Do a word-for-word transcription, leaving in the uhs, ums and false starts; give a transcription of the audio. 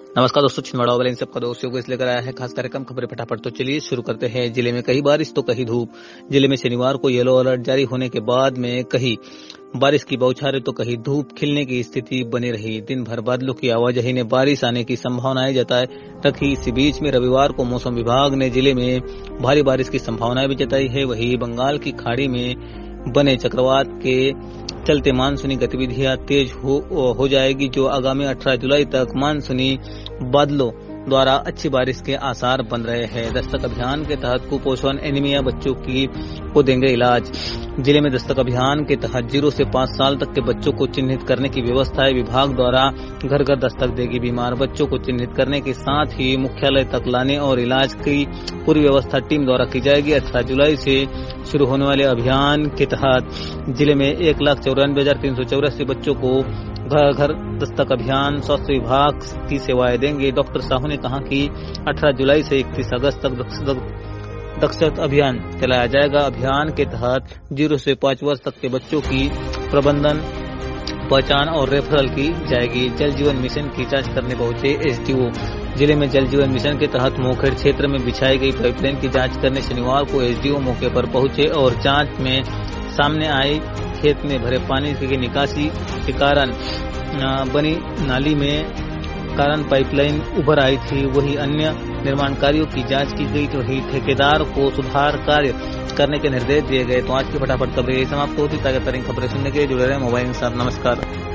नमस्कार दोस्तों, छिंदवाड़ा वाले इन सबका दोस्तों को इसलिए कराया है खास कार्यक्रम खबरें फटाफट। तो चलिए शुरू करते हैं। जिले में कहीं बारिश तो कहीं धूप। जिले में शनिवार को येलो अलर्ट जारी होने के बाद में कहीं बारिश की बौछारें तो कहीं धूप खिलने की स्थिति बनी रही। दिन भर बादलों की आवाजाही ने बारिश आने की संभावनाएं जताए रखी। इसी बीच में रविवार को मौसम विभाग ने जिले में भारी बारिश की संभावनाएं भी जताई है। वहीं बंगाल की खाड़ी में बने चक्रवात के चलते मानसूनी गतिविधियां तेज हो, हो जाएगी, जो आगामी अठारह जुलाई तक मानसूनी बादलों द्वारा अच्छी बारिश के आसार बन रहे हैं। दस्तक अभियान के तहत कुपोषण एनीमिया बच्चों की को देंगे इलाज। जिले में दस्तक अभियान के तहत जीरो से पाँच साल तक के बच्चों को चिन्हित करने की व्यवस्था है। विभाग द्वारा घर घर दस्तक देगी। बीमार बच्चों को चिन्हित करने के साथ ही मुख्यालय तक लाने और इलाज की पूरी व्यवस्था टीम द्वारा की जाएगी। अठारह जुलाई से शुरू होने वाले अभियान के तहत जिले में एक लाख चौरानवे हजार तीन सौ चौरासी बच्चों को घर घर दस्तक अभियान स्वास्थ्य विभाग की सेवाएं देंगे। डॉक्टर साहू ने कहा कि अठारह जुलाई से इकतीस अगस्त तक दक्षता अभियान चलाया जाएगा। अभियान के तहत जीरो से पाँच वर्ष तक के बच्चों की प्रबंधन, पहचान और रेफरल की जाएगी। जल जीवन मिशन की जांच करने पहुंचे एसडीओ। जिले में जल जीवन मिशन के तहत मोखेड़ क्षेत्र में बिछाई गई पाइपलाइन की जांच करने शनिवार को एसडीओ मौके पर पहुंचे और जांच में सामने आई खेत में भरे पानी की निकासी के कारण बनी नाली में कारण पाइपलाइन उभर आई थी। वही अन्य निर्माण कार्यों की जांच की गई। वही ठेकेदार को सुधार कार्य करने के निर्देश दिए गए। तो आज की फटाफट खबरें समाप्त होती। ताजा तरीन खबरें सुनने के लिए जुड़े रहे मोबाइल के साथ। नमस्कार।